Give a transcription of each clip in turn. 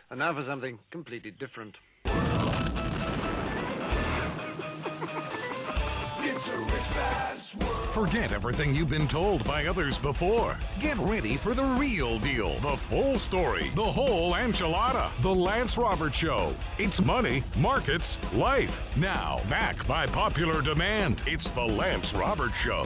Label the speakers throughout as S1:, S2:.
S1: And now for something completely different.
S2: Forget everything you've been told by others before. Get ready for the real deal, the full story, the whole enchilada. The Lance Roberts Show. It's money, markets, life. Now, back by popular demand, it's the Lance Roberts Show.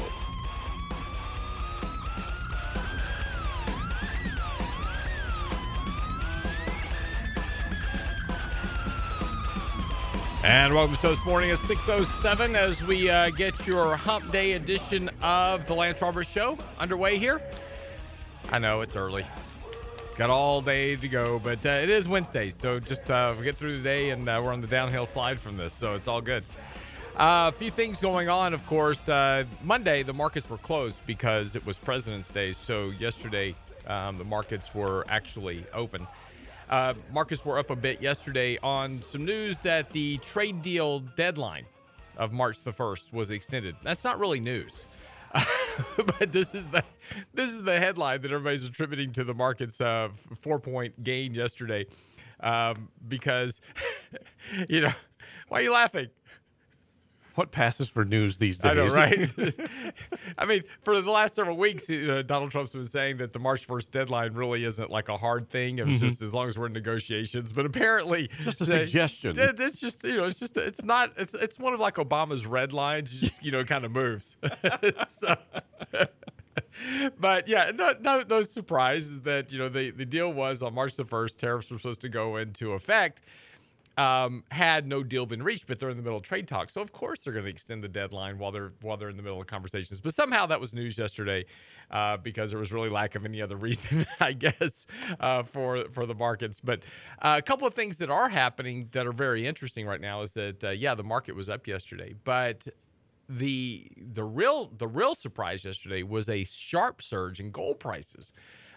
S3: And welcome to the show this morning at 6:07 as we get your hump day edition of the Lance Roberts Show underway here. I know it's early. Got all day to go, but it is Wednesday, so just we get through the day and we're on the downhill slide from this, so it's all good. A few things going on, of course. Monday, the markets were closed because it was President's Day, so yesterday the markets were actually open. Markets were up a bit yesterday on some news that the trade deal deadline of March the 1st was extended. That's not really news, but this is the headline that everybody's attributing to the market's 4-point gain yesterday, because why are you laughing?
S4: What passes for news these days?
S3: I know, right? I mean, for the last several weeks, Donald Trump's been saying that the March 1st deadline really isn't like a hard thing. It was just as long as we're in negotiations. But apparently,
S4: just a suggestion.
S3: It's just, it's one of like Obama's red lines. It just, kind of moves. But yeah, no surprise is that, the deal was on March the 1st, tariffs were supposed to go into effect. Had no deal been reached, but they're in the middle of trade talks. So of course they're going to extend the deadline while they're in the middle of conversations. But somehow that was news yesterday, because there was really lack of any other reason, I guess, for the markets. But a couple of things that are happening that are very interesting right now is that the market was up yesterday, but the real surprise yesterday was a sharp surge in gold prices.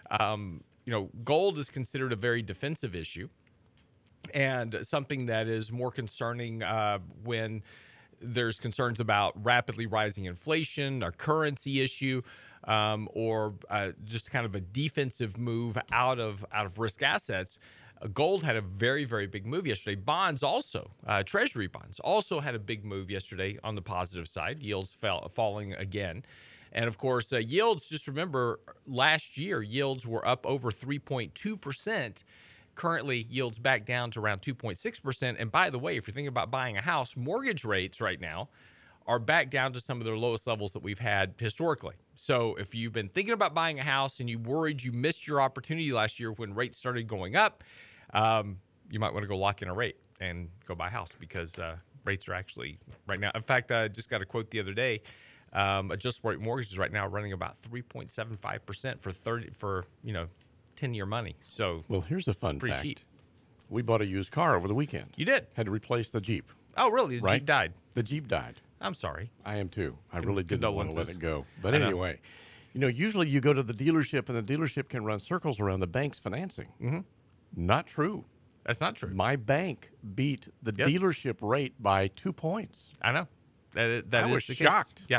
S3: Gold is considered a very defensive issue, and something that is more concerning when there's concerns about rapidly rising inflation, a currency issue, or just kind of a defensive move out of risk assets. Gold had a very, very big move yesterday. Bonds also, Treasury bonds also had a big move yesterday on the positive side. Yields falling again. And of course, yields, just remember, last year, yields were up over 3.2%. Currently, yields back down to around 2.6%. And by the way, if you're thinking about buying a house, mortgage rates right now are back down to some of their lowest levels that we've had historically. So if you've been thinking about buying a house and you worried you missed your opportunity last year when rates started going up, you might want to go lock in a rate and go buy a house, because rates are actually right now. In fact, I just got a quote the other day. Adjustable rate mortgages right now running about 3.75% for 10-year money. So,
S4: well, here's a fun
S3: pretty
S4: fact.
S3: cheap.
S4: We bought a used car over the weekend.
S3: You did?
S4: Had to replace the Jeep.
S3: Oh, really? The
S4: right?
S3: Jeep died?
S4: The Jeep died.
S3: I'm sorry.
S4: I am too. I really didn't want to let it go. But
S3: I know.
S4: anyway, usually you go to the dealership and the dealership can run circles around the bank's financing. Mm-hmm. Not true.
S3: That's not true.
S4: My bank beat the dealership rate by 2 points.
S3: I know. I
S4: was shocked.
S3: Yeah.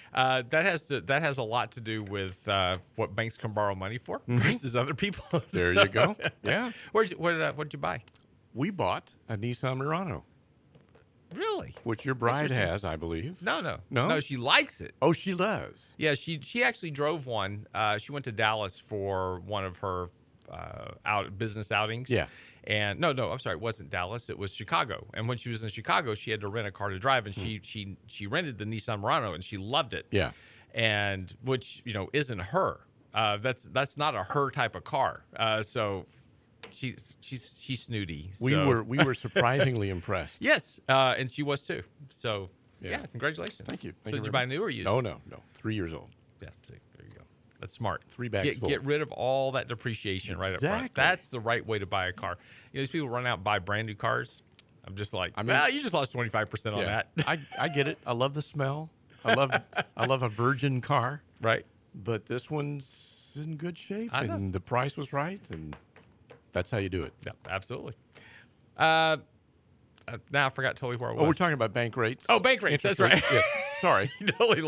S3: That has a lot to do with what banks can borrow money for versus other people.
S4: There you go. Yeah.
S3: What'd you buy?
S4: We bought a Nissan Murano.
S3: Really?
S4: Which your bride has, I believe.
S3: No, she likes it.
S4: Oh, she does?
S3: Yeah, she actually drove one. She went to Dallas for one of her business outings.
S4: Yeah.
S3: And no, I'm sorry, it wasn't Dallas. It was Chicago. And when she was in Chicago, she had to rent a car to drive, and she rented the Nissan Murano, and she loved it.
S4: Yeah.
S3: And which isn't her. That's not a her type of car. So she's snooty.
S4: We were surprisingly impressed.
S3: Yes, and she was too. So yeah, congratulations.
S4: Thank you.
S3: So did you buy new or used?
S4: No. 3 years old.
S3: Yeah, see, there you go. That's smart.
S4: 3 bags full.
S3: Get rid of all that depreciation right up front. That's the right way to buy a car. These people run out and buy brand new cars. I'm just like, you just lost 25% on that.
S4: I get it. I love the smell. I love a virgin car.
S3: Right.
S4: But this one's in good shape,
S3: and
S4: the price was right, and that's how you do it.
S3: Yeah, absolutely. Now I forgot totally where I was.
S4: Oh, we're talking about bank rates.
S3: Oh, bank rates. That's right.
S4: Yeah. Sorry.
S3: You totally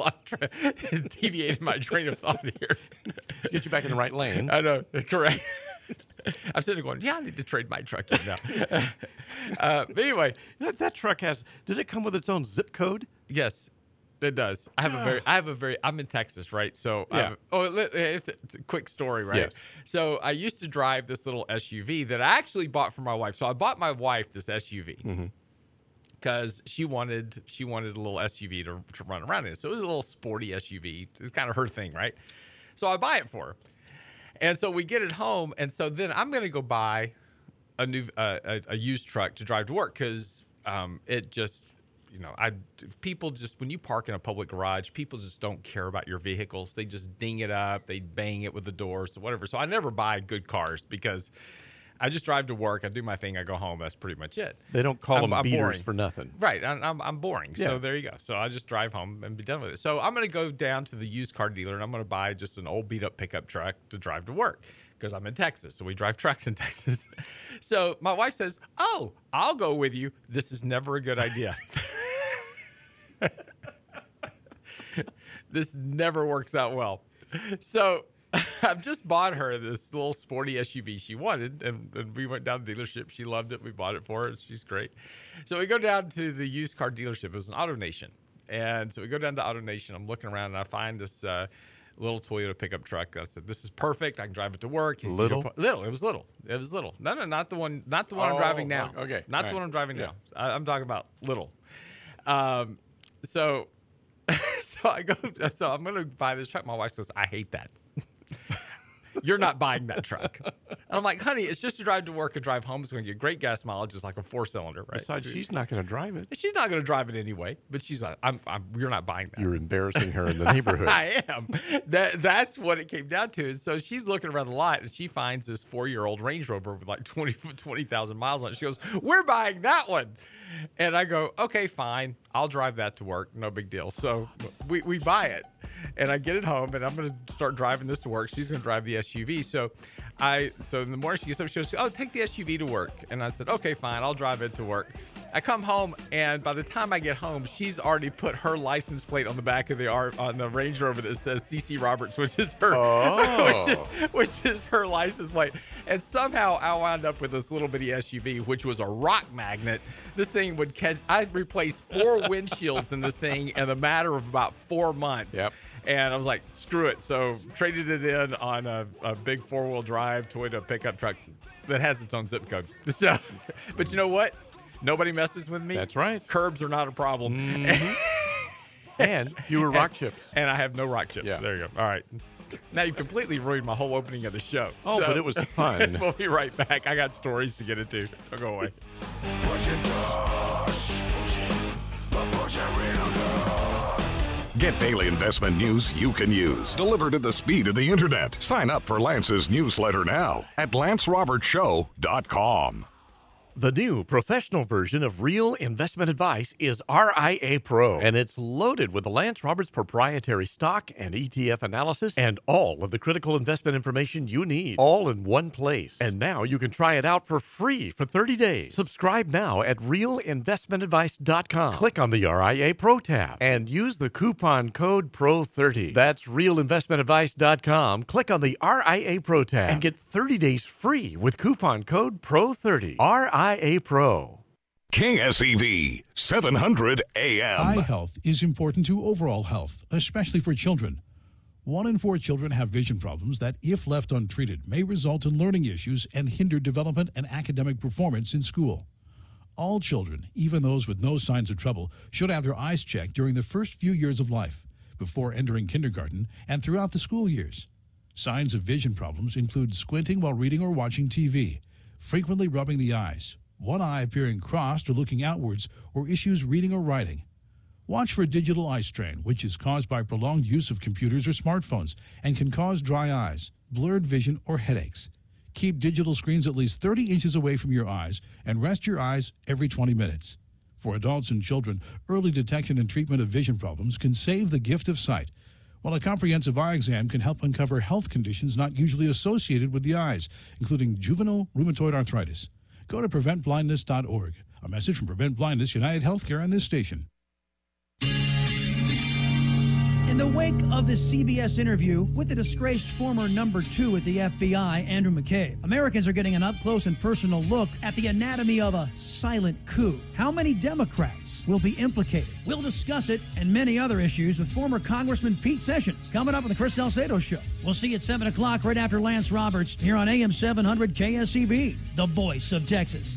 S3: deviated my train of thought here.
S4: Get you back in the right lane.
S3: I know. Correct. I'm sitting there going, yeah, I need to trade my truck in now. But anyway,
S4: That truck did it come with its own zip code?
S3: yes, it does. I'm in Texas, right? So,
S4: Yeah.
S3: it's a quick story, right?
S4: Yes.
S3: So I used to drive this little SUV that I actually bought for my wife. So I bought my wife this SUV because she wanted a little SUV to run around in. So it was a little sporty SUV. It's kind of her thing, right? So I buy it for her. And so we get it home, and so then I'm going to go buy a new a used truck to drive to work because it just, people just, when you park in a public garage, people just don't care about your vehicles. They just ding it up, they bang it with the doors, or whatever. So I never buy good cars because I just drive to work, I do my thing, I go home. That's pretty much it.
S4: They don't call them
S3: I'm
S4: beaters
S3: boring.
S4: for nothing.
S3: Right. I'm boring.
S4: Yeah.
S3: So there you go. So I just drive home and be done with it. So I'm going to go down to the used car dealer and I'm going to buy just an old beat up pickup truck to drive to work because I'm in Texas. So we drive trucks in Texas. So my wife says, "Oh, I'll go with you." This is never a good idea. This never works out well. So I've just bought her this little sporty SUV she wanted, and we went down to the dealership. She loved it. We bought it for her. She's great. So we go down to the used car dealership. It was an AutoNation. And so we go down to AutoNation. I'm looking around, and I find this little Toyota pickup truck. I said, "This is perfect. I can drive it to work."
S4: Little?
S3: Little. It was little. It was little. No, not the one I'm driving now.
S4: Okay.
S3: Not
S4: All
S3: the one
S4: right.
S3: I'm driving
S4: Yeah.
S3: now. I'm talking about little. So I'm going to buy this truck. My wife says, "I hate that." You're not buying that truck. And I'm like, "Honey, it's just to drive to work and drive home. It's going to get great gas mileage. It's like a 4-cylinder, right?"
S4: Besides, she's not going to drive it.
S3: She's not going to drive it anyway. But she's like, "You're not buying that."
S4: You're embarrassing her in the neighborhood.
S3: I am. That's what it came down to. And so she's looking around the lot and she finds this 4-year-old Range Rover with like 20,000 miles on it. She goes, "We're buying that one." And I go, "Okay, fine. I'll drive that to work. No big deal." So we buy it. And I get it home, and I'm going to start driving this to work. She's going to drive the SUV. So in the morning, she gets up, she goes, "Oh, take the SUV to work." And I said, "Okay, fine. I'll drive it to work." I come home, and by the time I get home, she's already put her license plate on the back of on the Range Rover that says CC Roberts, which is her, which is her license plate. And somehow I wound up with this little bitty SUV, which was a rock magnet. This thing would catch. I replaced 4 windshields in this thing in a matter of about 4 months.
S4: Yep.
S3: And I was like, screw it. So traded it in on a big 4-wheel drive Toyota pickup truck that has its own zip code. So, but you know what? Nobody messes with me.
S4: That's right.
S3: Curbs are not a problem.
S4: And fewer rock chips.
S3: And I have no rock chips.
S4: Yeah.
S3: There you go. All right. Now you completely ruined my whole opening of the show.
S4: Oh, but it was fun.
S3: We'll be right back. I got stories to get into. Don't go away.
S2: Get daily investment news you can use, delivered at the speed of the internet. Sign up for Lance's newsletter now at LanceRobertsShow.com.
S4: The new professional version of Real Investment Advice is RIA Pro, and it's loaded with the Lance Roberts proprietary stock and ETF analysis and all of the critical investment information you need, all in one place. And now you can try it out for free for 30 days. Subscribe now at realinvestmentadvice.com. Click on the RIA Pro tab and use the coupon code PRO30. That's realinvestmentadvice.com. Click on the RIA Pro tab and get 30 days free with coupon code PRO30. RIA Pro.
S2: KSEV 700 AM.
S5: Eye health is important to overall health, especially for children. 1 in 4 children have vision problems that, if left untreated, may result in learning issues and hinder development and academic performance in school. All children, even those with no signs of trouble, should have their eyes checked during the first few years of life, before entering kindergarten and throughout the school years. Signs of vision problems include squinting while reading or watching TV, frequently rubbing the eyes, one eye appearing crossed or looking outwards, or issues reading or writing. Watch for digital eye strain, which is caused by prolonged use of computers or smartphones and can cause dry eyes, blurred vision, or headaches. Keep digital screens at least 30 inches away from your eyes and rest your eyes every 20 minutes. For adults and children, early detection and treatment of vision problems can save the gift of sight, while a comprehensive eye exam can help uncover health conditions not usually associated with the eyes, including juvenile rheumatoid arthritis. Go to PreventBlindness.org. A message from Prevent Blindness, United Healthcare, on this station.
S6: In the wake of the CBS interview with the disgraced former number 2 at the FBI, Andrew McCabe, Americans are getting an up-close and personal look at the anatomy of a silent coup. How many Democrats will be implicated? We'll discuss it and many other issues with former Congressman Pete Sessions coming up on the Chris Salcedo Show. We'll see you at 7 o'clock right after Lance Roberts here on AM 700 KSEB, the voice of Texas.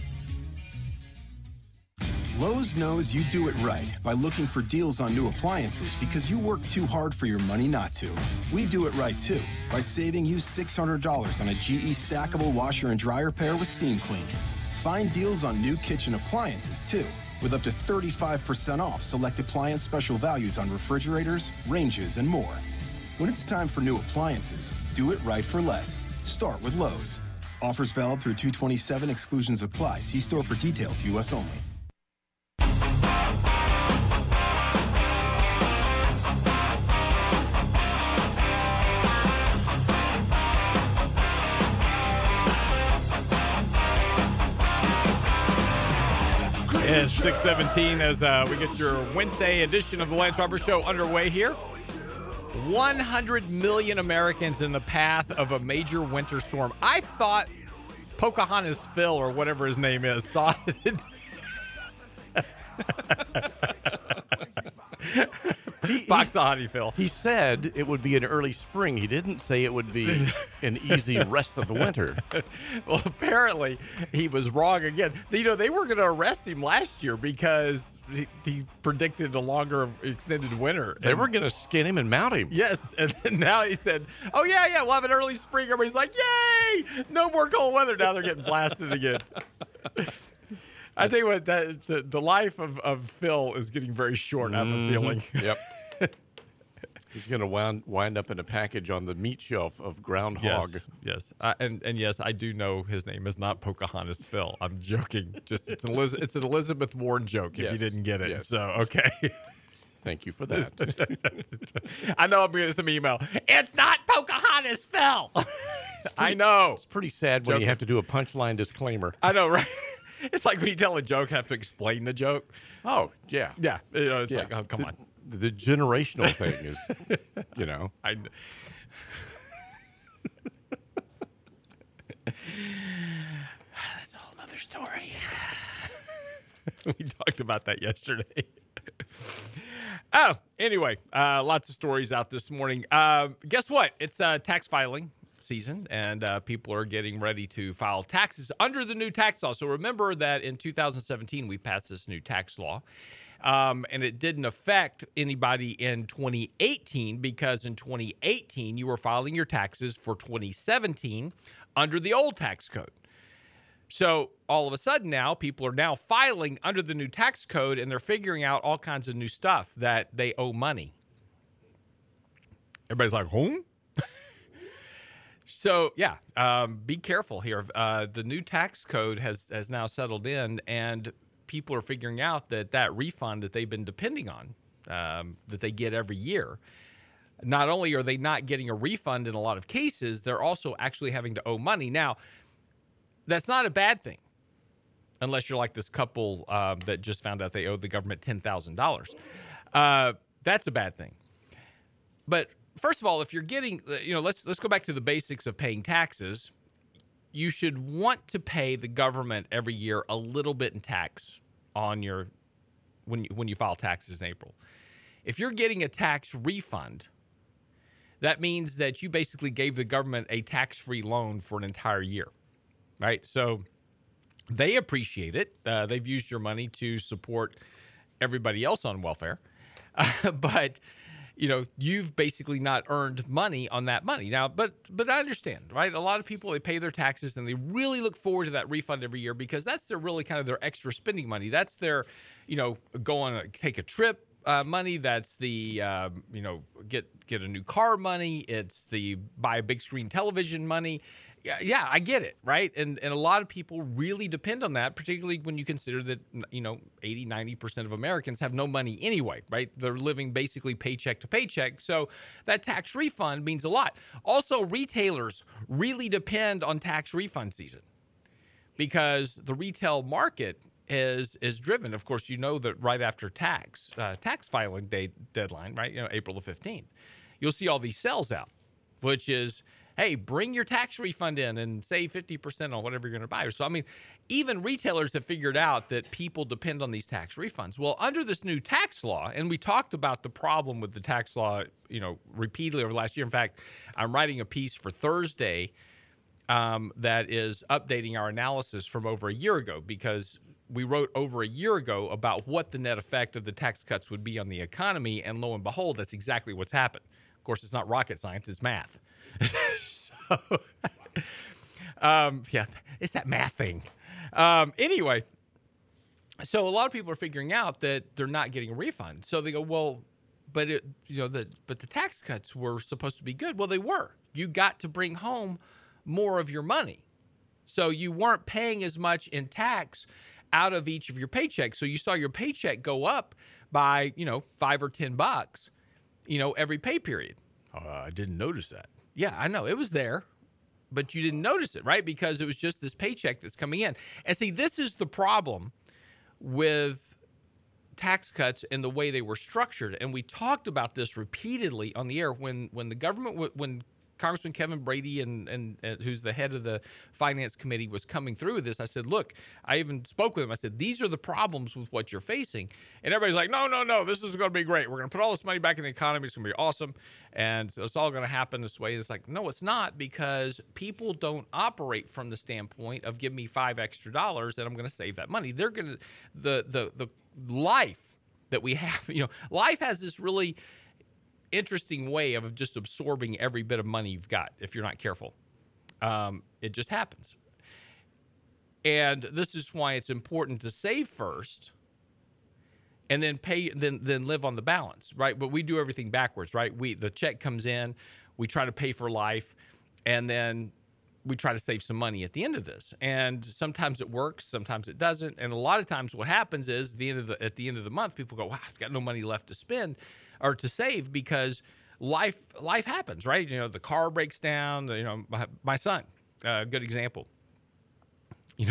S7: Lowe's knows you do it right by looking for deals on new appliances because you work too hard for your money not to. We do it right, too, by saving you $600 on a GE stackable washer and dryer pair with Steam Clean. Find deals on new kitchen appliances, too, with up to 35% off select appliance special values on refrigerators, ranges, and more. When it's time for new appliances, do it right for less. Start with Lowe's. Offers valid through 2/27. Exclusions apply. See store for details. U.S. only.
S3: It's 6:17 as we get your Wednesday edition of the Lance Roberts Show underway here. 100 million Americans in the path of a major winter storm. I thought Pocahontas Phil, or whatever his name is, saw it. Boxahani Phil.
S4: He said it would be an early spring. He didn't say it would be an easy rest of the winter.
S3: Well, apparently he was wrong again. You know, they were going to arrest him last year because he predicted a longer extended winter.
S4: They were going to skin him and mount him.
S3: Yes, and then now he said, oh, yeah, we'll have an early spring. Everybody's like, yay, no more cold weather. Now they're getting blasted again. I tell you what, the life of Phil is getting very short, I have a feeling.
S4: Yep. He's going to wind up in a package on the meat shelf of groundhog.
S3: Yes. And yes, I do know his name is not Pocahontas Phil. I'm joking. Just it's an Elizabeth Warren joke if you didn't get it.
S4: Yes.
S3: So, okay.
S4: Thank you for that.
S3: I know I'm going to get some email. It's not Pocahontas Phil. I know.
S4: It's pretty sad when you have to do a punchline disclaimer.
S3: I know, right? It's like when you tell a joke, have to explain the joke.
S4: Oh, yeah.
S3: Yeah. You know, it's like, oh, come on.
S4: The generational thing is, you know.
S3: That's a whole other story. We talked about that yesterday. Oh, anyway, lots of stories out this morning. Guess what? It's tax filing season, and people are getting ready to file taxes under the new tax law. So remember that in 2017, we passed this new tax law. And it didn't affect anybody in 2018 because in 2018, you were filing your taxes for 2017 under the old tax code. So all of a sudden now, people are now filing under the new tax code, and they're figuring out all kinds of new stuff that they owe money. Everybody's like, whom? So, yeah, be careful here. The new tax code has now settled in, and people are figuring out that refund that they've been depending on, that they get every year, not only are they not getting a refund in a lot of cases, they're also actually having to owe money. Now, that's not a bad thing, unless you're like this couple that just found out they owed the government $10,000. That's a bad thing. But first of all, if you're getting, let's go back to the basics of paying taxes. You should want to pay the government every year a little bit in tax on your when you file taxes in April. If you're getting a tax refund, that means that you basically gave the government a tax-free loan for an entire year, right? So they appreciate it. They've used your money to support everybody else on welfare, but you've basically not earned money on that money. Now, but I understand, right? A lot of people, they pay their taxes and they really look forward to that refund every year because that's their really kind of their extra spending money. That's their, go on take a trip money. That's the, get a new car money. It's the buy a big screen television money. Yeah, I get it, right? And a lot of people really depend on that, particularly when you consider that, 80, 90% of Americans have no money anyway, right? They're living basically paycheck to paycheck. So that tax refund means a lot. Also, retailers really depend on tax refund season because the retail market is driven. Of course, you know that right after tax filing deadline, right? April the 15th, you'll see all these sales out, which is, hey, bring your tax refund in and save 50% on whatever you're going to buy. So, I mean, even retailers have figured out that people depend on these tax refunds. Well, under this new tax law, and we talked about the problem with the tax law, repeatedly over the last year. In fact, I'm writing a piece for Thursday that is updating our analysis from over a year ago, because we wrote over a year ago about what the net effect of the tax cuts would be on the economy, and lo and behold, that's exactly what's happened. Of course, it's not rocket science, it's math. Yeah, it's that math thing. Anyway, so a lot of people are figuring out that they're not getting a refund. So they go, well, but the tax cuts were supposed to be good. Well, they were. You got to bring home more of your money. So you weren't paying as much in tax out of each of your paychecks. So you saw your paycheck go up by, $5 or $10, every pay period.
S4: I didn't notice that.
S3: Yeah, I know. It was there, but you didn't notice it, right? Because it was just this paycheck that's coming in. And see, this is the problem with tax cuts and the way they were structured. And we talked about this repeatedly on the air when the government, when Congressman Kevin Brady and who's the head of the Finance Committee was coming through with this. I said, look, I even spoke with him. I said, these are the problems with what you're facing. And everybody's like, no, this is going to be great. We're going to put all this money back in the economy. It's going to be awesome. And it's all going to happen this way. It's like, no, it's not, because people don't operate from the standpoint of give me $5 extra and I'm going to save that money. They're going to, the life that we have, life has this really interesting way of just absorbing every bit of money you've got if you're not careful. It just happens. And this is why it's important to save first and then pay, then live on the balance, right? But we do everything backwards, right? The check comes in, we try to pay for life, and then we try to save some money at the end of this. And sometimes it works, sometimes it doesn't. And a lot of times what happens is at the end of the month, people go, wow, I've got no money left to spend or to save, because life happens, right? The car breaks down. My son, good example. He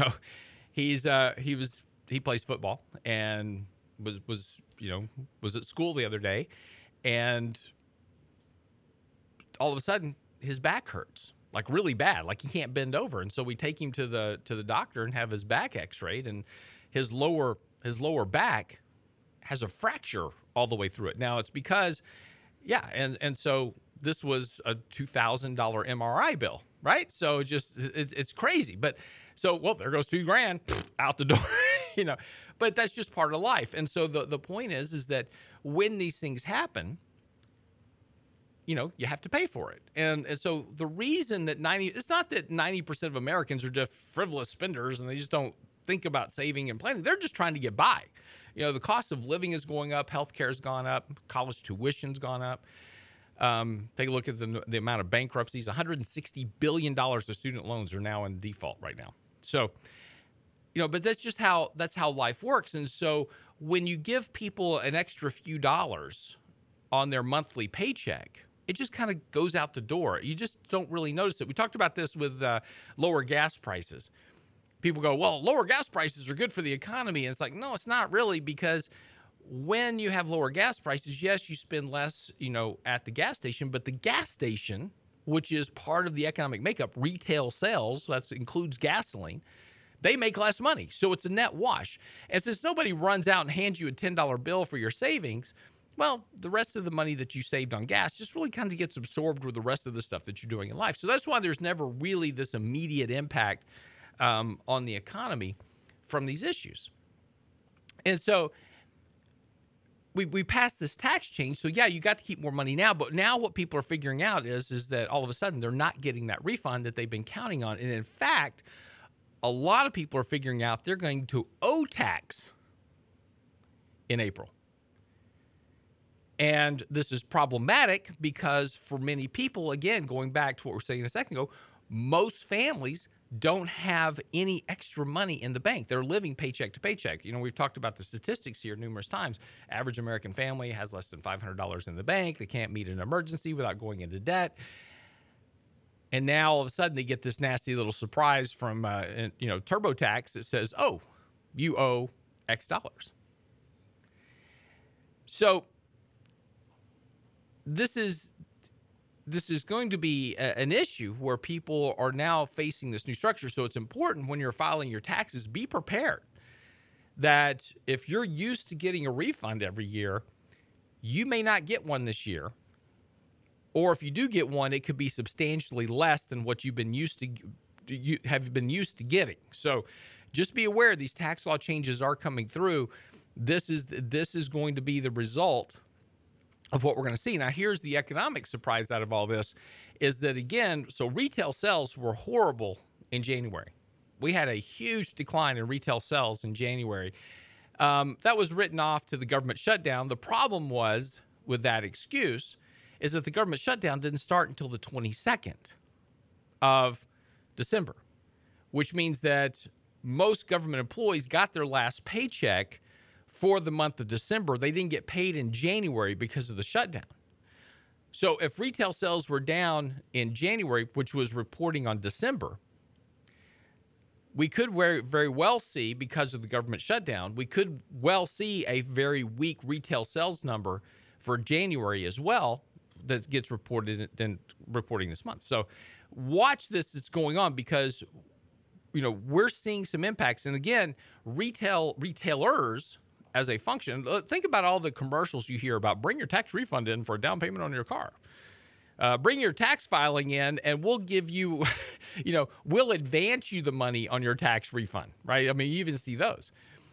S3: plays football and was at school the other day, and all of a sudden his back hurts, like really bad, like he can't bend over. And so we take him to the doctor and have his back x-rayed, and his lower back has a fracture all the way through it. Now it's because, and so this was a $2,000 MRI bill, right? So it's crazy. But so, well, there goes $2,000 out the door, but that's just part of life. And so the point is that when these things happen, you have to pay for it. And so the reason that it's not that 90% of Americans are just frivolous spenders and they just don't think about saving and planning. They're just trying to get by. The cost of living is going up. Healthcare has gone up. College tuition's gone up. Take a look at the amount of bankruptcies. $160 billion of student loans are now in default right now. So, but that's how life works. And so when you give people an extra few dollars on their monthly paycheck, it just kind of goes out the door. You just don't really notice it. We talked about this with lower gas prices. People go, well, lower gas prices are good for the economy. And it's like, no, it's not really, because when you have lower gas prices, yes, you spend less, at the gas station, but the gas station, which is part of the economic makeup, retail sales, that includes gasoline, they make less money. So it's a net wash. And since nobody runs out and hands you a $10 bill for your savings, well, the rest of the money that you saved on gas just really kind of gets absorbed with the rest of the stuff that you're doing in life. So that's why there's never really this immediate impact on the economy from these issues. And so we passed this tax change. So, you got to keep more money now. But now what people are figuring out is that all of a sudden they're not getting that refund that they've been counting on. And in fact, a lot of people are figuring out they're going to owe tax in April. And this is problematic because for many people, again, going back to what we were saying a second ago, most families don't have any extra money in the bank. They're living paycheck to paycheck. We've talked about the statistics here numerous times. Average American family has less than $500 in the bank. They can't meet an emergency without going into debt. And now all of a sudden they get this nasty little surprise from, TurboTax that says, oh, you owe X dollars. So this is going to be an issue where people are now facing this new structure. So it's important when you're filing your taxes, be prepared that if you're used to getting a refund every year, you may not get one this year. Or if you do get one, it could be substantially less than what you've been used to getting. So just be aware these tax law changes are coming through. This is going to be the result of what we're going to see. Now, here's the economic surprise out of all this is that, again, so retail sales were horrible in January. We had a huge decline in retail sales in January. That was written off to the government shutdown. The problem was with that excuse is that the government shutdown didn't start until the 22nd of December, which means that most government employees got their last paycheck for the month of December. They didn't get paid in January because of the shutdown. So if retail sales were down in January, which was reporting on December, we could very well see, because of the government shutdown, we could well see a very weak retail sales number for January as well that gets reporting this month. So watch this that's going on, because we're seeing some impacts. And again, retailers as a function, think about all the commercials you hear about bring your tax refund in for a down payment on your car. Bring your tax filing in and we'll give you, we'll advance you the money on your tax refund, right? I mean, you even see those.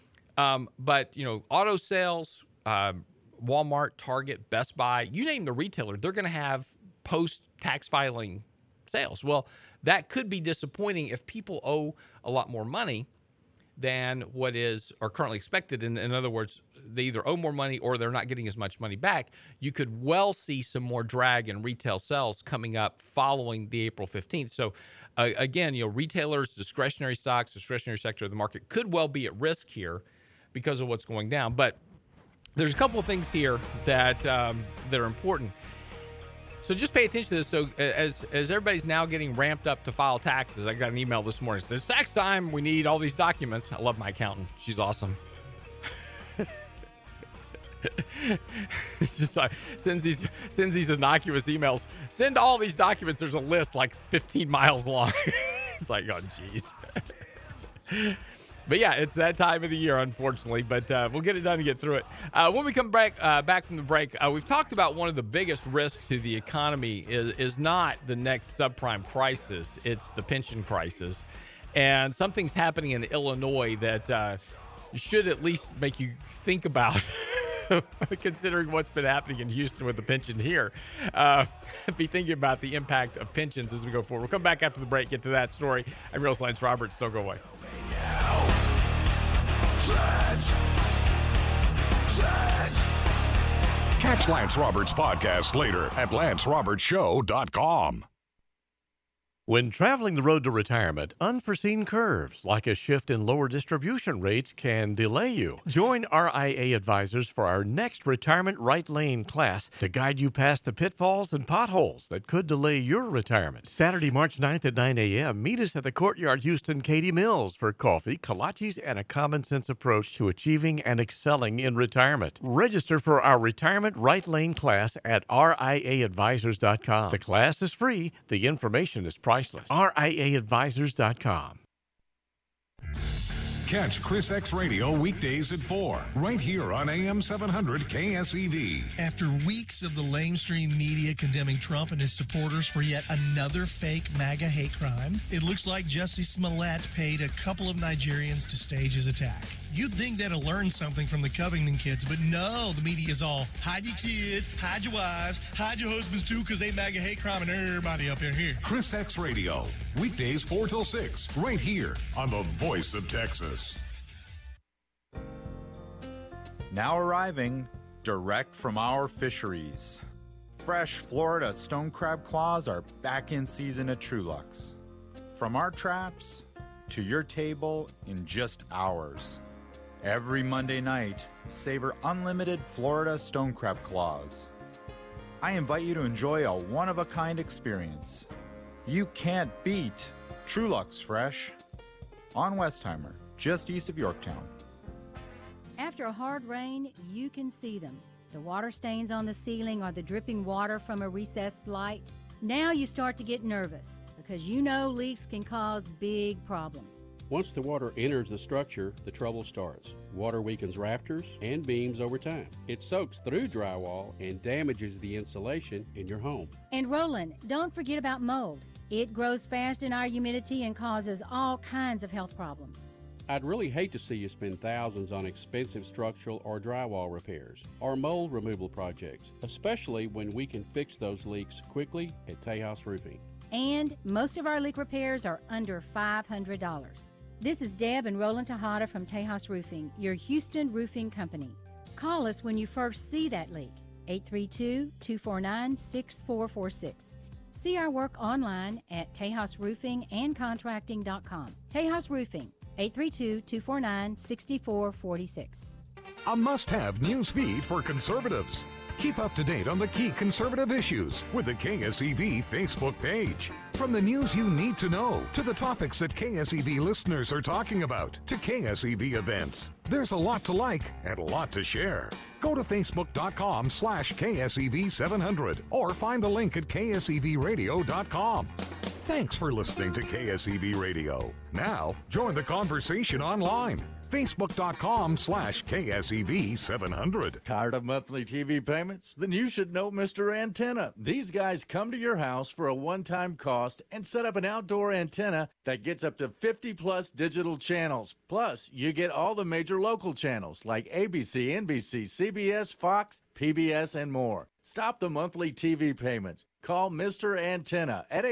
S3: But auto sales, Walmart, Target, Best Buy, you name the retailer, they're going to have post-tax filing sales. Well, that could be disappointing if people owe a lot more money than what are currently expected. In other words, they either owe more money or they're not getting as much money back. You could well see some more drag in retail sales coming up following the April 15th. So again, retailers, discretionary stocks, discretionary sector of the market could well be at risk here because of what's going down. But there's a couple of things here that are important. So just pay attention to this. So as everybody's now getting ramped up to file taxes, I got an email this morning. It says, tax time, we need all these documents. I love my accountant. She's awesome. Just sends these innocuous emails. Send all these documents. There's a list like 15 miles long. It's like, oh, geez. But yeah, it's that time of the year, unfortunately. But we'll get it done and get through it. When we come back from the break, we've talked about one of the biggest risks to the economy is not the next subprime crisis. It's the pension crisis. And something's happening in Illinois that should at least make you think about considering what's been happening in Houston with the pension here. Be thinking about the impact of pensions as we go forward. We'll come back after the break, get to that story. I'm Real Lance Roberts. Don't go away.
S2: Catch Lance Roberts' podcast later at LanceRobertsShow.com.
S4: When traveling the road to retirement, unforeseen curves like a shift in lower distribution rates can delay you. Join RIA Advisors for our next Retirement Right Lane class to guide you past the pitfalls and potholes that could delay your retirement. Saturday, March 9th at 9 a.m., meet us at the Courtyard Houston Katie Mills for coffee, kolaches, and a common-sense approach to achieving and excelling in retirement. Register for our Retirement Right Lane class at RIAadvisors.com. The class is free. The information is priceless. RIAadvisors.com.
S2: Catch Chris X Radio weekdays at 4, right here on AM 700 KSEV.
S8: After weeks of the lamestream media condemning Trump and his supporters for yet another fake MAGA hate crime, it looks like Jussie Smollett paid a couple of Nigerians to stage his attack. You'd think they'd have learned something from the Covington kids, but no, the media's all, hide your kids, hide your wives, hide your husbands too, because they MAGA hate crime and everybody up in here.
S2: Chris X Radio, weekdays 4 till 6, right here on the Voice of Texas.
S9: Now arriving, direct from our fisheries. Fresh Florida stone crab claws are back in season at Trulux. From our traps to your table in just hours. Every Monday night, savor unlimited Florida stone crab claws. I invite you to enjoy a one-of-a-kind experience. You can't beat Trulux Fresh. On Westheimer, just east of Yorktown.
S10: After a hard rain, you can see them. The water stains on the ceiling or the dripping water from a recessed light. Now you start to get nervous because you know leaks can cause big problems.
S11: Once the water enters the structure, the trouble starts. Water weakens rafters and beams over time. It soaks through drywall and damages the insulation in your home.
S10: And Roland, don't forget about mold. It grows fast in our humidity and causes all kinds of health problems.
S11: I'd really hate to see you spend thousands on expensive structural or drywall repairs or mold removal projects, especially when we can fix those leaks quickly at Tejas Roofing.
S10: And most of our leak repairs are under $500. This is Deb and Roland Tejada from Tejas Roofing, your Houston roofing company. Call us when you first see that leak, 832-249-6446. See our work online at TejasRoofingandContracting.com. Tejas Roofing, 832-249-6446.
S2: A must-have news feed for conservatives. Keep up to date on the key conservative issues with the KSEV Facebook page. From the news you need to know, to the topics that KSEV listeners are talking about, to KSEV events. There's a lot to like and a lot to share. Go to facebook.com/KSEV700 or find the link at ksevradio.com. Thanks for listening to KSEV Radio. Now, join the conversation online. Facebook.com/KSEV700.
S12: Tired of monthly TV payments? Then you should know Mr. Antenna. These guys come to your house for a one-time cost and set up an outdoor antenna that gets up to 50-plus digital channels. Plus, you get all the major local channels like ABC, NBC, CBS, Fox, PBS, and more. Stop the monthly TV payments. Call Mr. Antenna at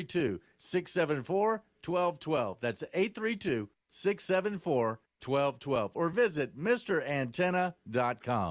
S12: 832-674-1212. That's 832-674-1212. Or visit MrAntenna.com.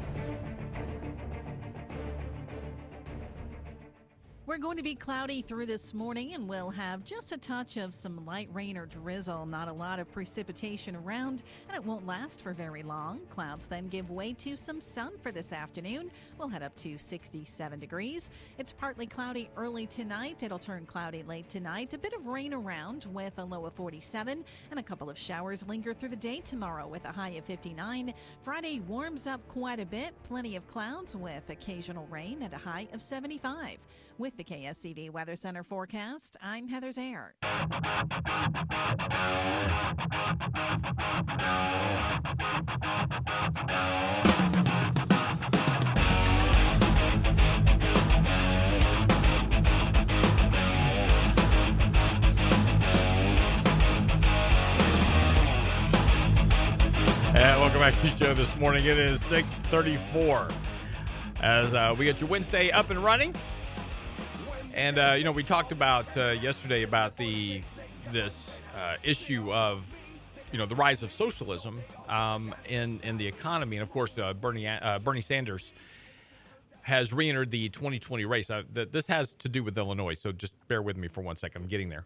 S13: We're going to be cloudy through this morning, and we'll have just a touch of some light rain or drizzle. Not a lot of precipitation around, and it won't last for very long. Clouds then give way to some sun for this afternoon. We'll head up to 67 degrees. It's partly cloudy early tonight. It'll turn cloudy late tonight. A bit of rain around with a low of 47, and a couple of showers linger through the day tomorrow with a high of 59. Friday warms up quite a bit. Plenty of clouds with occasional rain at a high of 75. With the KSCV Weather Center forecast, I'm Heather Zaire.
S3: Welcome back to the show this morning. It is 6:34 as we get your Wednesday up and running. And, we talked about yesterday about this issue of, the rise of socialism in the economy. And, of course, Bernie Sanders has re-entered the 2020 race. This has to do with Illinois, so just bear with me for 1 second. I'm getting there.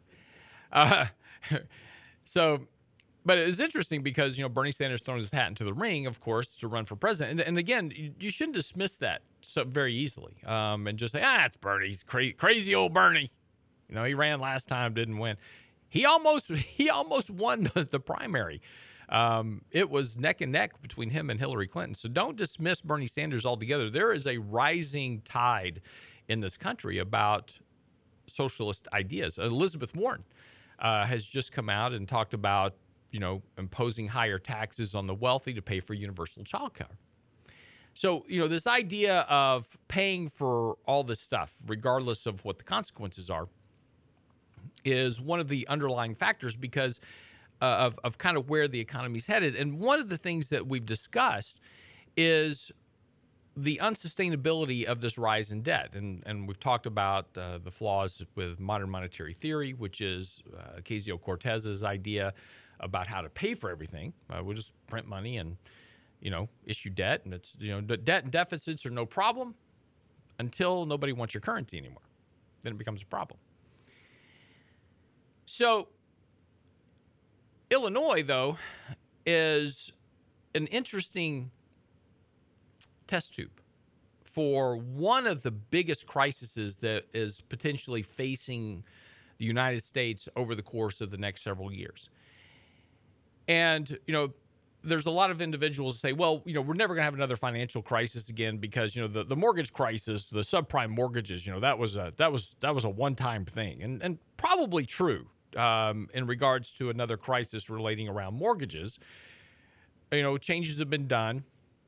S3: But it was interesting because, Bernie Sanders thrown his hat into the ring, of course, to run for president. And again, you shouldn't dismiss that so very easily and just say, it's Bernie. He's crazy old Bernie. He ran last time, didn't win. He almost won the primary. It was neck and neck between him and Hillary Clinton. So don't dismiss Bernie Sanders altogether. There is a rising tide in this country about socialist ideas. Elizabeth Warren has just come out and talked about imposing higher taxes on the wealthy to pay for universal child care. So, this idea of paying for all this stuff, regardless of what the consequences are, is one of the underlying factors because of kind of where the economy's headed. And one of the things that we've discussed is the unsustainability of this rise in debt. And we've talked about the flaws with modern monetary theory, which is Ocasio-Cortez's idea about how to pay for everything. We'll just print money and, issue debt. And it's, debt and deficits are no problem until nobody wants your currency anymore. Then it becomes a problem. So Illinois, though, is an interesting test tube for one of the biggest crises that is potentially facing the United States over the course of the next several years. And, there's a lot of individuals who say, well, we're never going to have another financial crisis again because, the mortgage crisis, the subprime mortgages, that was a one-time thing, and probably true in regards to another crisis relating around mortgages. Changes have been done.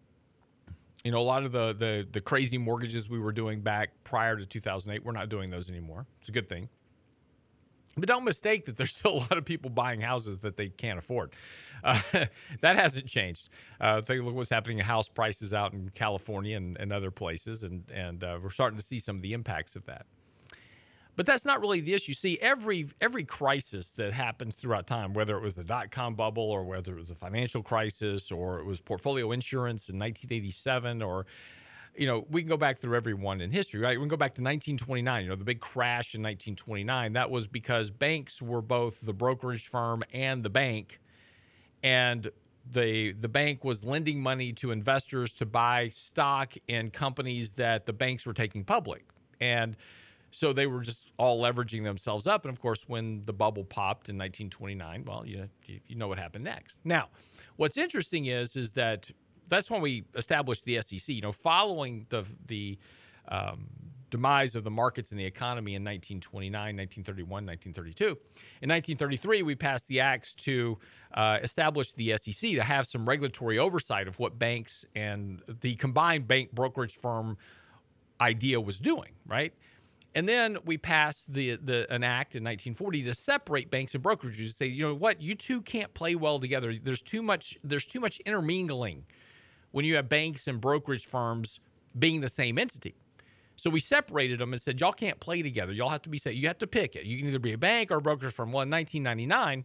S3: A lot of the crazy mortgages we were doing back prior to 2008, we're not doing those anymore. It's a good thing. But don't mistake that there's still a lot of people buying houses that they can't afford. That hasn't changed. Take a look at what's happening in house prices out in California and other places, and we're starting to see some of the impacts of that. But that's not really the issue. See, every crisis that happens throughout time, whether it was the dot-com bubble or whether it was a financial crisis or it was portfolio insurance in 1987 or we can go back through every one in history, right? We can go back to 1929, the big crash in 1929. That was because banks were both the brokerage firm and the bank. And the bank was lending money to investors to buy stock in companies that the banks were taking public. And so they were just all leveraging themselves up. And, of course, when the bubble popped in 1929, well, you know what happened next. Now, what's interesting is that that's when we established the SEC. Following the demise of the markets and the economy in 1929, 1931, 1932. In 1933, we passed the acts to establish the SEC to have some regulatory oversight of what banks and the combined bank brokerage firm idea was doing, right? And then we passed an act in 1940 to separate banks and brokerages and say, you two can't play well together. There's too much intermingling when you have banks and brokerage firms being the same entity. So we separated them and said, y'all can't play together. Y'all have to be you have to pick it. You can either be a bank or a brokerage firm. Well, in 1999,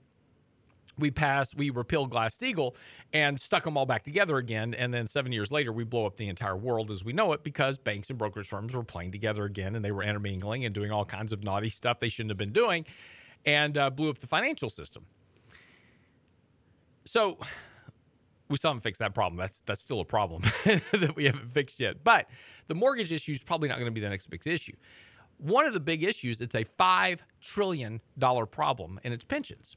S3: we repealed Glass-Steagall and stuck them all back together again. And then 7 years later, we blow up the entire world as we know it because banks and brokerage firms were playing together again and they were intermingling and doing all kinds of naughty stuff they shouldn't have been doing and blew up the financial system. So we still haven't fixed that problem. That's still a problem that we haven't fixed yet. But the mortgage issue is probably not going to be the next big issue. One of the big issues, it's a $5 trillion problem, and it's pensions.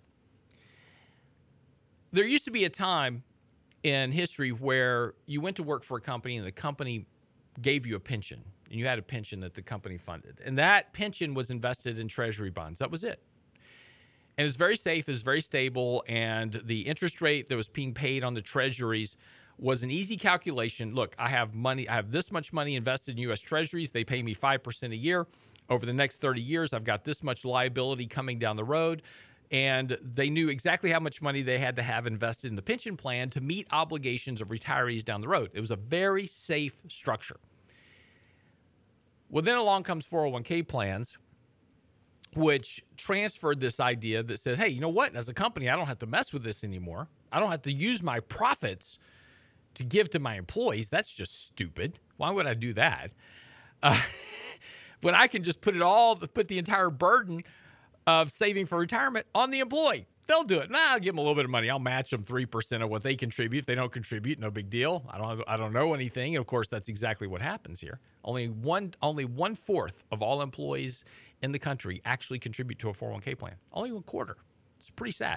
S3: There used to be a time in history where you went to work for a company and the company gave you a pension, and you had a pension that the company funded. And that pension was invested in treasury bonds. That was it. And it's very safe, it's very stable, and the interest rate that was being paid on the treasuries was an easy calculation. Look, I have this much money invested in U.S. treasuries. They pay me 5% a year. Over the next 30 years, I've got this much liability coming down the road. And they knew exactly how much money they had to have invested in the pension plan to meet obligations of retirees down the road. It was a very safe structure. Well, then along comes 401k plans, which transferred this idea that said, hey, you know what? As a company, I don't have to mess with this anymore. I don't have to use my profits to give to my employees. That's just stupid. Why would I do that? When I can just put the entire burden of saving for retirement on the employee. They'll do it. I'll give them a little bit of money. I'll match them 3% of what they contribute. If they don't contribute, no big deal. I don't know anything. And of course, that's exactly what happens here. Only 1/4 of all employees in the country actually contribute to a 401k plan. Only 1/4. It's pretty sad.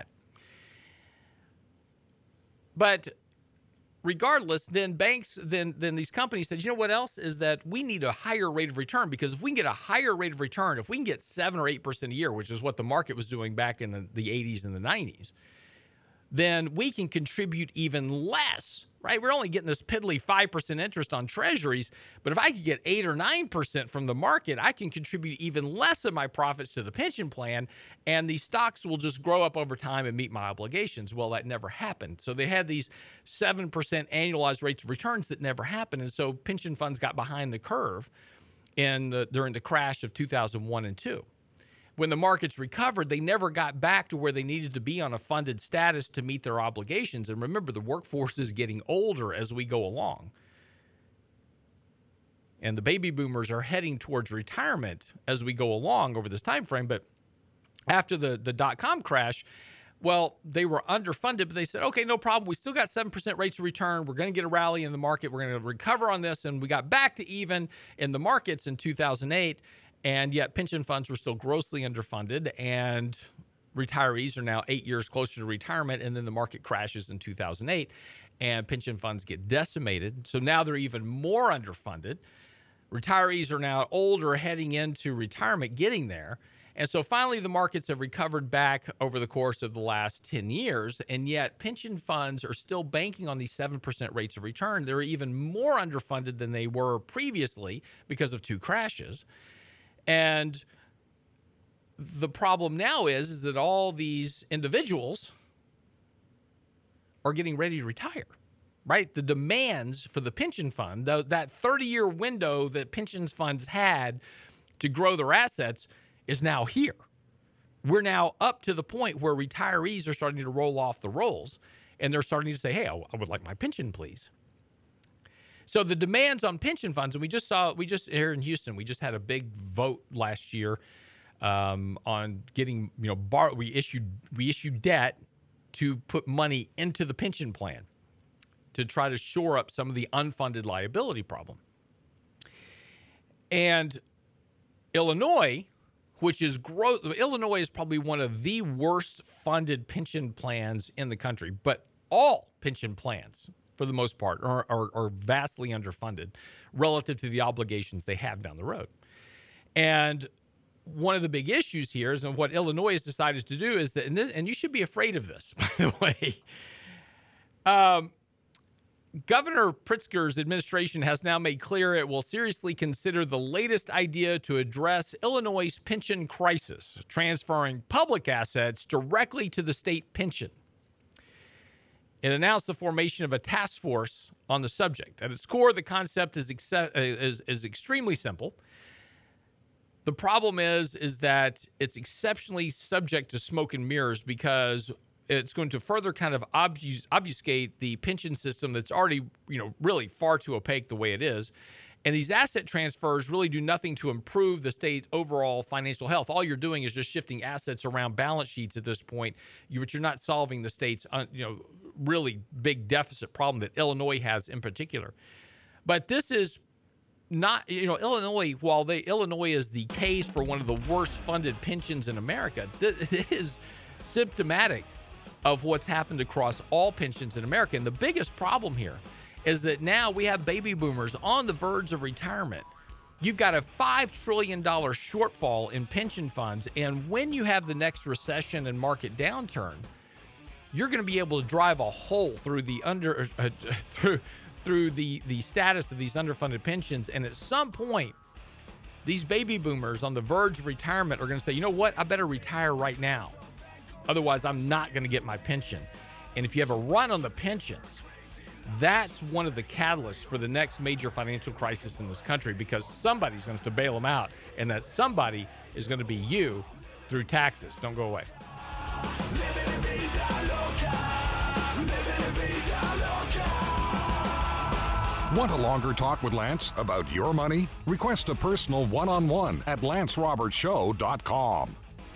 S3: But regardless, then banks, then these companies said, you know what else is that we need a higher rate of return, because if we can get a higher rate of return, if we can get 7 or 8% a year, which is what the market was doing back in the 80s and the 90s, then we can contribute even less, right? We're only getting this piddly 5% interest on treasuries, but if I could get 8 or 9% from the market, I can contribute even less of my profits to the pension plan, and these stocks will just grow up over time and meet my obligations. Well, that never happened. So they had these 7% annualized rates of returns that never happened, and so pension funds got behind the curve during the crash of 2001 and 2. When the markets recovered, they never got back to where they needed to be on a funded status to meet their obligations. And remember, the workforce is getting older as we go along. And the baby boomers are heading towards retirement as we go along over this time frame. But after the dot-com crash, well, they were underfunded, but they said, okay, no problem. We still got 7% rates of return. We're going to get a rally in the market. We're going to recover on this. And we got back to even in the markets in 2008. And yet pension funds were still grossly underfunded, and retirees are now 8 years closer to retirement, and then the market crashes in 2008, and pension funds get decimated. So now they're even more underfunded. Retirees are now older, heading into retirement, getting there. And so finally, the markets have recovered back over the course of the last 10 years, and yet pension funds are still banking on these 7% rates of return. They're even more underfunded than they were previously because of 2 crashes. And the problem now is that all these individuals are getting ready to retire, right? The demands for the pension fund, that 30-year window that pension funds had to grow their assets, is now here. We're now up to the point where retirees are starting to roll off the rolls, and they're starting to say, hey, I would like my pension, please. So the demands on pension funds, and we just here in Houston, we just had a big vote last year on getting, we issued debt to put money into the pension plan to try to shore up some of the unfunded liability problem. And Illinois, Illinois is probably one of the worst funded pension plans in the country, but all pension plans, for the most part, are vastly underfunded relative to the obligations they have down the road. And one of the big issues here is, and what Illinois has decided to do is that, and you should be afraid of this, by the way, Governor Pritzker's administration has now made clear it will seriously consider the latest idea to address Illinois' pension crisis, transferring public assets directly to the state pension. It announced the formation of a task force on the subject. At its core, the concept is extremely simple. The problem is that it's exceptionally subject to smoke and mirrors because it's going to further kind of obfuscate the pension system that's already, really far too opaque the way it is. And these asset transfers really do nothing to improve the state's overall financial health. All you're doing is just shifting assets around balance sheets at this point, but you're not solving the state's, really big deficit problem that Illinois has in particular. But this is not, Illinois, while Illinois is the case for one of the worst funded pensions in America, it is symptomatic of what's happened across all pensions in America. And the biggest problem here is that now we have baby boomers on the verge of retirement. You've got a $5 trillion shortfall in pension funds. And when you have the next recession and market downturn, you're going to be able to drive a hole through the through the status of these underfunded pensions. And at some point, these baby boomers on the verge of retirement are going to say, you know what, I better retire right now. Otherwise, I'm not going to get my pension. And if you have a run on the pensions, that's one of the catalysts for the next major financial crisis in this country, because somebody's going to have to bail them out, and that somebody is going to be you through taxes. Don't go away.
S2: Want a longer talk with Lance about your money? Request a personal one-on-one at LanceRobertsShow.com.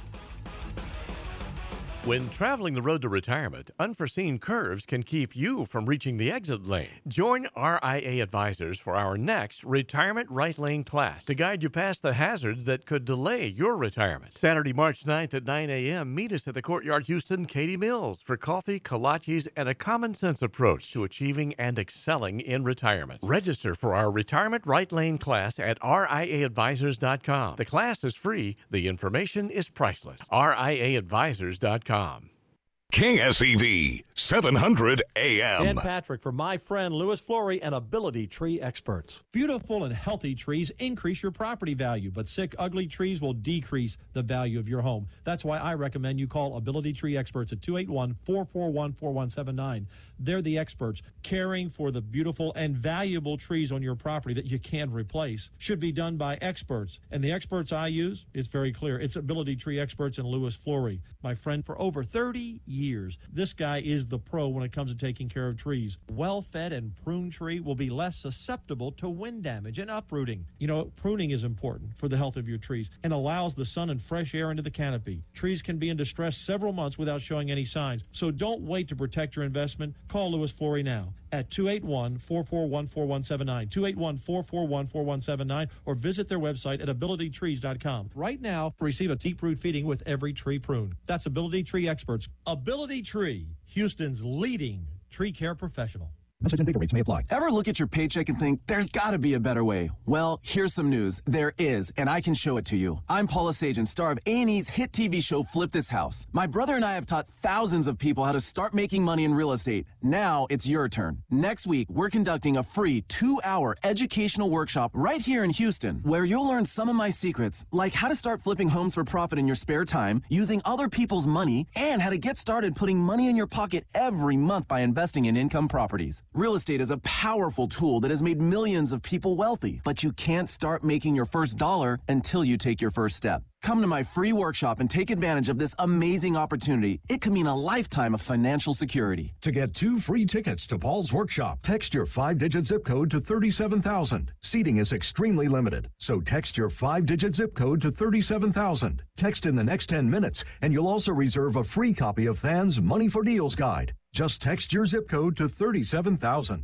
S4: When traveling the road to retirement, unforeseen curves can keep you from reaching the exit lane. Join RIA Advisors for our next Retirement Right Lane class to guide you past the hazards that could delay your retirement. Saturday, March 9th at 9 a.m., meet us at the Courtyard Houston Katie Mills for coffee, kolaches, and a common-sense approach to achieving and excelling in retirement. Register for our Retirement Right Lane class at RIAadvisors.com. The class is free. The information is priceless. RIAadvisors.com.
S2: KSEV 700 AM.
S14: Dan Patrick for my friend Louis Flory and Ability Tree Experts.
S5: Beautiful and healthy trees increase your property value, but sick, ugly trees will decrease the value of your home. That's why I recommend you call Ability Tree Experts at 281-441-4179. They're the experts. Caring for the beautiful and valuable trees on your property that you can't replace should be done by experts. And the experts I use, it's very clear. It's Ability Tree Experts and Louis Flory. My friend, for over 30 years,
S14: years. This guy is the pro when it comes to taking care of trees. Well-fed and pruned tree will be less susceptible to wind damage and uprooting. You know, pruning is important for the health of your trees and allows the sun and fresh air into the canopy. Trees can be in distress several months without showing any signs. So don't wait to protect your investment. Call Lewis Flory now at 281-441-4179, 281-441-4179, or visit their website at abilitytrees.com. Right now, receive a deep root feeding with every tree prune. That's Ability Tree Experts. Ability Tree, Houston's leading tree care professional.
S15: Message and data rates may apply. Ever look at your paycheck and think, there's got to be a better way? Well, here's some news. There is, and I can show it to you. I'm Paula Sajan, star of A&E's hit TV show Flip This House. My brother and I have taught thousands of people how to start making money in real estate. Now it's your turn. Next week, we're conducting a free 2-hour educational workshop right here in Houston, where you'll learn some of my secrets, like how to start flipping homes for profit in your spare time, using other people's money, and how to get started putting money in your pocket every month by investing in income properties. Real estate is a powerful tool that has made millions of people wealthy, but you can't start making your first dollar until you take your first step. Come to my free workshop and take advantage of this amazing opportunity. It could mean a lifetime of financial security.
S16: To get 2 free tickets to Paul's workshop, text your 5-digit zip code to 37,000. Seating is extremely limited, so text your 5-digit zip code to 37,000. Text in the next 10 minutes, and you'll also reserve a free copy of Than's Money for Deals Guide. Just text your zip code to 37,000.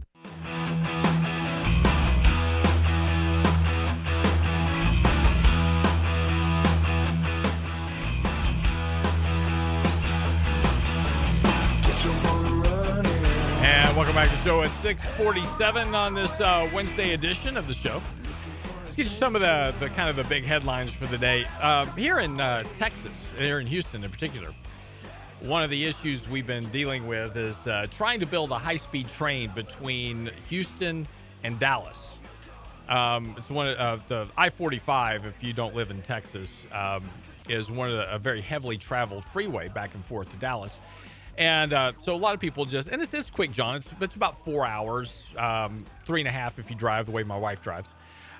S3: And welcome back to the show at 6:47 on this Wednesday edition of the show. Let's get you some of the kind of the big headlines for the day. Here in Texas, here in Houston in particular, one of the issues we've been dealing with is trying to build a high-speed train between Houston and Dallas. It's one of the I-45, if you don't live in Texas, is one of a very heavily traveled freeway back and forth to Dallas. And so a lot of people just, and it's quick, John. It's about 4 hours, 3.5 if you drive the way my wife drives.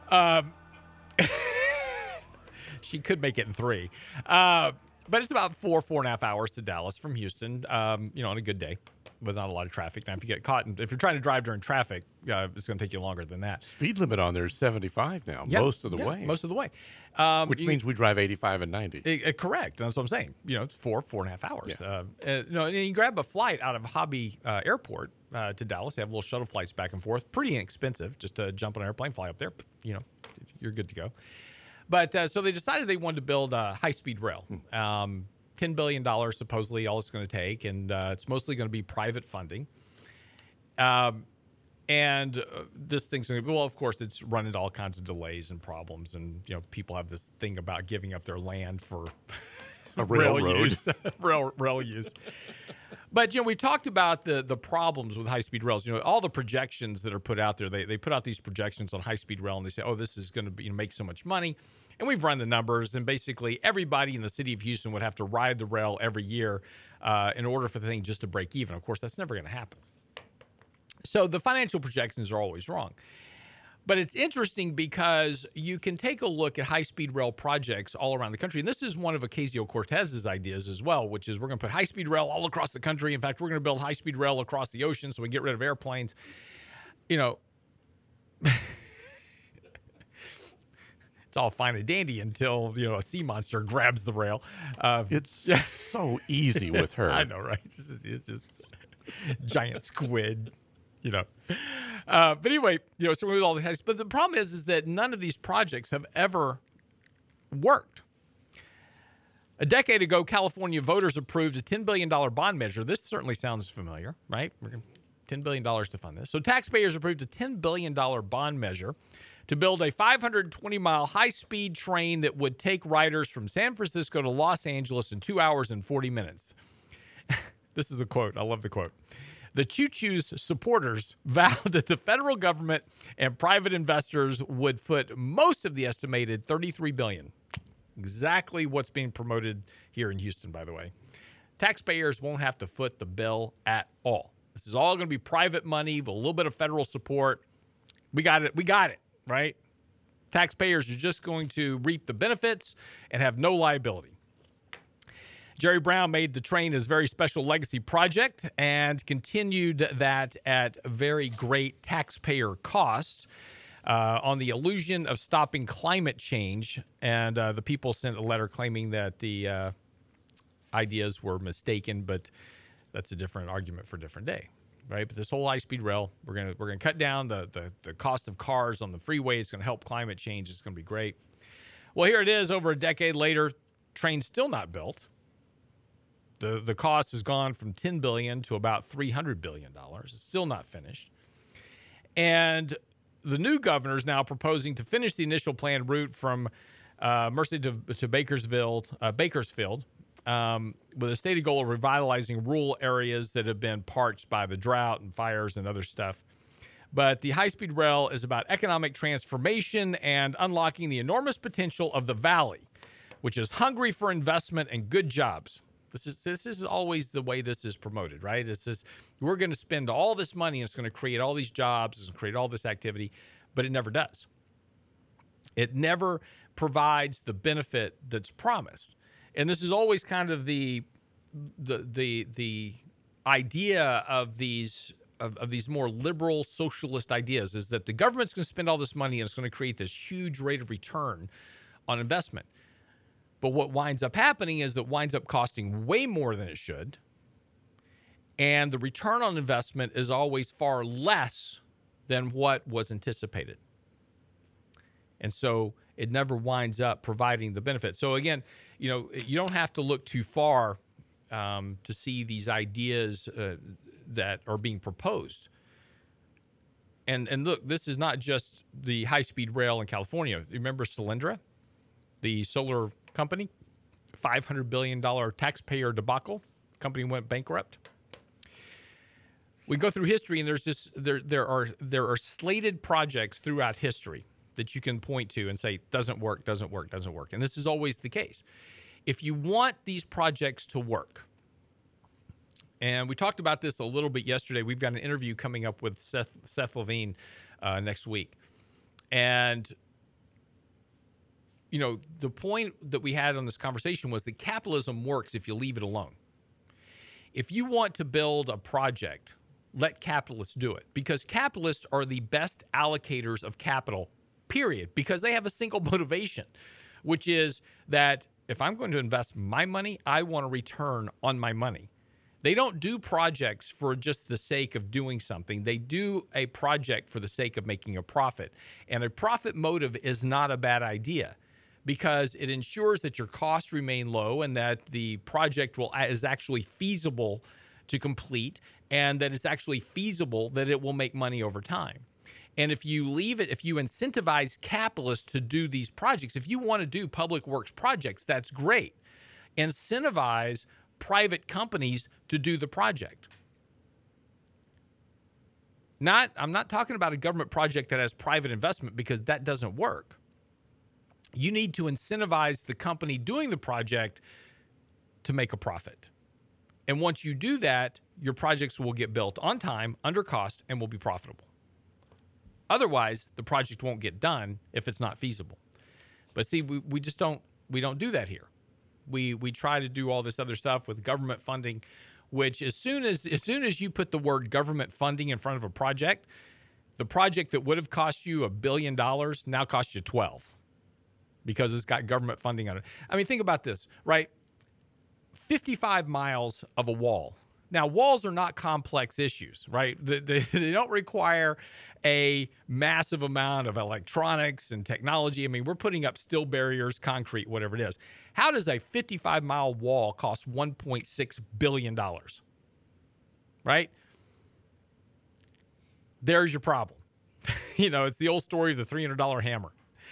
S3: She could make it in 3. But it's about 4.5 hours to Dallas from Houston, on a good day with not a lot of traffic. Now, if you get caught, if you're trying to drive during traffic, it's going to take you longer than that.
S4: Speed limit on there is 75 now, most of the way.
S3: Most of the way.
S4: Which means we drive 85 and 90.
S3: Correct. That's what I'm saying. It's 4.5 hours.
S4: Yeah.
S3: And you grab a flight out of Hobby Airport to Dallas. They have little shuttle flights back and forth. Pretty inexpensive just to jump on an airplane, fly up there. But, you're good to go. But so they decided they wanted to build a high-speed rail. $10 billion supposedly all it's going to take, and it's mostly going to be private funding. And this thing's going to be, well, of course, it's run into all kinds of delays and problems, and people have this thing about giving up their land for
S4: a railroad
S3: use, rail use. But we've talked about the problems with high-speed rails. All the projections that are put out there. They put out these projections on high-speed rail, and they say, "Oh, this is going to be make so much money." And we've run the numbers, and basically everybody in the city of Houston would have to ride the rail every year in order for the thing just to break even. Of course, that's never going to happen. So the financial projections are always wrong. But it's interesting because you can take a look at high-speed rail projects all around the country. And this is one of Ocasio-Cortez's ideas as well, which is we're going to put high-speed rail all across the country. In fact, we're going to build high-speed rail across the ocean so we can get rid of airplanes. It's all fine and dandy until, a sea monster grabs the rail.
S4: It's so easy with her.
S3: I know, right? It's just giant squid. But anyway, so with all the heads. But the problem is that none of these projects have ever worked. A decade ago, California voters approved a $10 billion bond measure. This certainly sounds familiar, right? We're going $10 billion to fund this. So taxpayers approved a $10 billion bond measure to build a 520-mile high-speed train that would take riders from San Francisco to Los Angeles in 2 hours and 40 minutes. This is a quote. I love the quote. The Choo-Choo's supporters vowed that the federal government and private investors would foot most of the estimated $33 billion. Exactly what's being promoted here in Houston, by the way. Taxpayers won't have to foot the bill at all. This is all going to be private money with a little bit of federal support. We got it, right? Taxpayers are just going to reap the benefits and have no liability. Jerry Brown made the train his very special legacy project and continued that at very great taxpayer costs on the illusion of stopping climate change. And the people sent a letter claiming that the ideas were mistaken, but that's a different argument for a different day, right? But this whole high-speed rail, we're gonna cut down the cost of cars on the freeway. It's going to help climate change. It's going to be great. Well, here it is over a decade later, train's still not built. The cost has gone from $10 billion to about $300 billion. It's still not finished. And the new governor is now proposing to finish the initial planned route from Merced to Bakersfield, with a stated goal of revitalizing rural areas that have been parched by the drought and fires and other stuff. But the high-speed rail is about economic transformation and unlocking the enormous potential of the valley, which is hungry for investment and good jobs. This is always the way this is promoted, right? It's just, we're going to spend all this money and it's going to create all these jobs, it's going to create all this activity, but it never does. It never provides the benefit that's promised. And this is always kind of the idea of these more liberal socialist ideas, is that the government's going to spend all this money and it's going to create this huge rate of return on investment. But what winds up happening is that winds up costing way more than it should. And the return on investment is always far less than what was anticipated. And so it never winds up providing the benefit. So again, you don't have to look too far to see these ideas that are being proposed. And look, this is not just the high-speed rail in California. You remember Solyndra, the solar company? $500 billion taxpayer debacle. Company went bankrupt. We go through history, and there are slated projects throughout history that you can point to and say, doesn't work. And this is always the case. If you want these projects to work, and we talked about this a little bit yesterday, we've got an interview coming up with Seth Levine next week. And, the point that we had on this conversation was that capitalism works if you leave it alone. If you want to build a project, let capitalists do it, because capitalists are the best allocators of capital, period, because they have a single motivation, which is that if I'm going to invest my money, I want a return on my money. They don't do projects for just the sake of doing something. They do a project for the sake of making a profit. And a profit motive is not a bad idea, because it ensures that your costs remain low and that the project is actually feasible to complete, and that it's actually feasible that it will make money over time. And if you incentivize capitalists to do these projects, if you want to do public works projects, that's great. Incentivize private companies to do the project. I'm not talking about a government project that has private investment, because that doesn't work. You need to incentivize the company doing the project to make a profit. And once you do that, your projects will get built on time, under cost, and will be profitable. Otherwise, the project won't get done if it's not feasible. But see, we just don't do that here. We try to do all this other stuff with government funding, which as soon as you put the word government funding in front of a project, the project that would have cost you $1 billion now costs you 12, because it's got government funding on it. I mean, think about this, right? 55 miles of a wall. Now, walls are not complex issues, right? They don't require a massive amount of electronics and technology. I mean, we're putting up steel barriers, concrete, whatever it is. How does a 55-mile wall cost $1.6 billion? Right? There's your problem. It's the old story of the $300 hammer.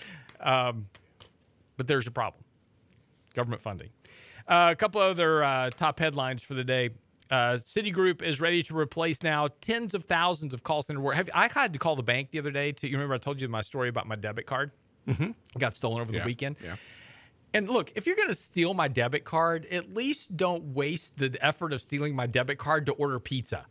S3: But there's your problem. Government funding. A couple other top headlines for the day. Citigroup is ready to replace now tens of thousands of call center workers. I had to call the bank the other day. You remember I told you my story about my debit card? Mm-hmm. It got stolen over the weekend. Yeah. And look, if you're going to steal my debit card, at least don't waste the effort of stealing my debit card to order pizza.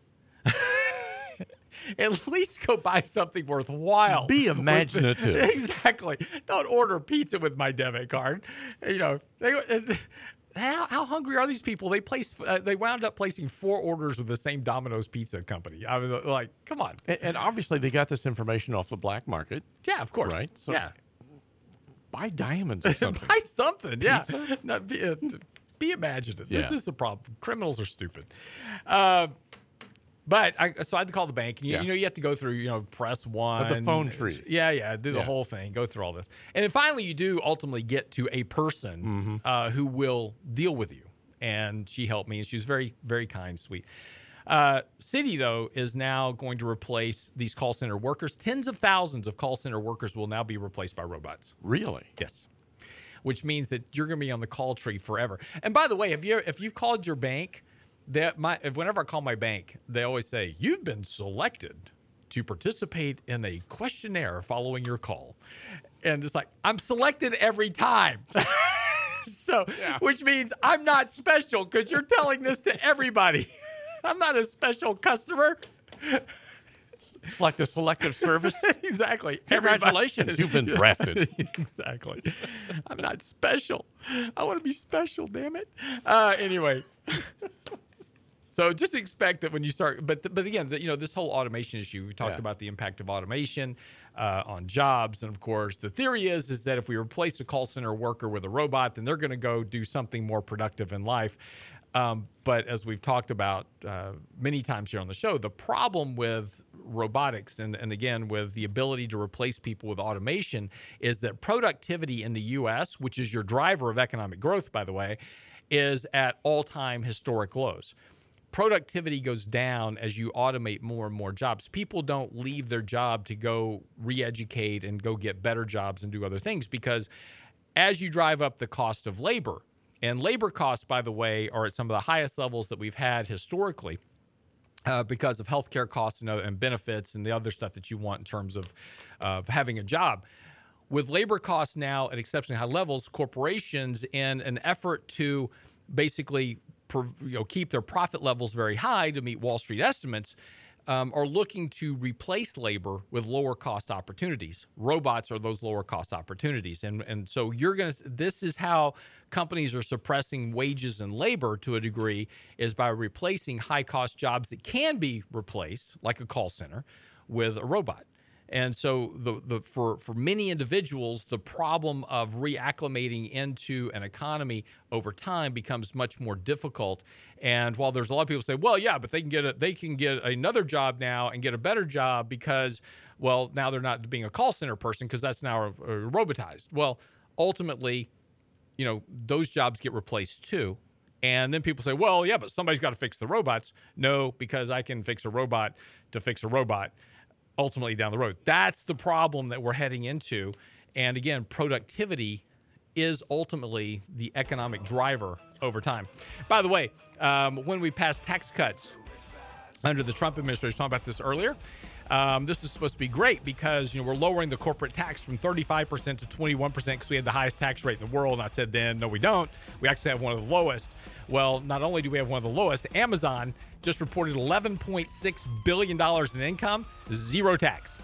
S3: At least go buy something worthwhile.
S4: Be imaginative.
S3: Exactly. Don't order pizza with my debit card. how hungry are these people? They wound up placing 4 orders with the same Domino's Pizza company. I was like, come on.
S4: And obviously they got this information off the black market.
S3: Yeah, of course.
S4: Right? So
S3: yeah.
S4: Buy diamonds or something.
S3: Buy something, yeah. No, be imaginative.
S4: Yeah.
S3: This is the problem. Criminals are stupid. But so I had to call the bank. And you know, you have to go through, press 1.
S4: But the phone tree.
S3: Yeah, do the whole thing. Go through all this. And then finally you do ultimately get to a person who will deal with you. And she helped me, and she was very, very kind, sweet. Citi, though, is now going to replace these call center workers. Tens of thousands of call center workers will now be replaced by robots.
S4: Really?
S3: Yes. Which means that you're going to be on the call tree forever. And by the way, if you've called your bank, whenever I call my bank, they always say, you've been selected to participate in a questionnaire following your call. And it's like, I'm selected every time. So, which means I'm not special because you're telling this to everybody. I'm not a special customer.
S4: Like the selective service?
S3: Exactly.
S4: Congratulations, you've been drafted.
S3: Exactly. I'm not special. I want to be special, damn it. Anyway. So just expect that when you start, but again, this whole automation issue, we talked about the impact of automation on jobs. And of course, the theory is that if we replace a call center worker with a robot, then they're going to go do something more productive in life. But as we've talked about many times here on the show, the problem with robotics and again, with the ability to replace people with automation is that productivity in the U.S., which is your driver of economic growth, by the way, is at all-time historic lows. Productivity goes down as you automate more and more jobs. People don't leave their job to go re-educate and go get better jobs and do other things because as you drive up the cost of labor, and labor costs, by the way, are at some of the highest levels that we've had historically because of healthcare costs and benefits and the other stuff that you want in terms of having a job. With labor costs now at exceptionally high levels, corporations, in an effort to basically keep their profit levels very high to meet Wall Street estimates, are looking to replace labor with lower cost opportunities. Robots are those lower cost opportunities. And so this is how companies are suppressing wages and labor to a degree, is by replacing high cost jobs that can be replaced, like a call center, with a robot. And so for many individuals, the problem of reacclimating into an economy over time becomes much more difficult. And while there's a lot of people say, well, yeah, but they can get another job now and get a better job because, well, now they're not being a call center person because that's now robotized. Well, ultimately, those jobs get replaced too. And then people say, well, yeah, but somebody's got to fix the robots. No, because I can fix a robot to fix a robot. Ultimately down the road. That's the problem that we're heading into. And again, productivity is ultimately the economic driver over time. By the way, when we passed tax cuts under the Trump administration, talked about this earlier, this was supposed to be great because we're lowering the corporate tax from 35% to 21% because we had the highest tax rate in the world. And I said then, no, we don't. We actually have one of the lowest. Well, not only do we have one of the lowest, Amazon just reported $11.6 billion in income, zero tax.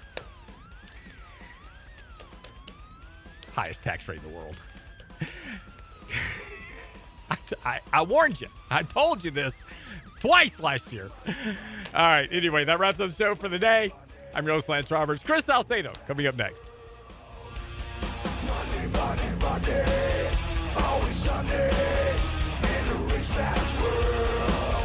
S3: Highest tax rate in the world. I warned you. I told you this twice last year. All right. Anyway, that wraps up the show for the day. I'm your host, Lance Roberts. Chris Salcedo coming up next.
S17: Monday, always Sunday, in the rich man's world.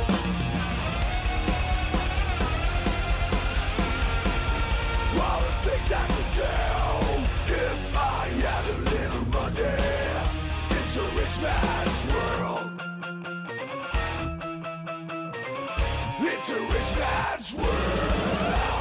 S17: All the things I could do if I had a little money. It's a rich man's world. It's a rich man's world.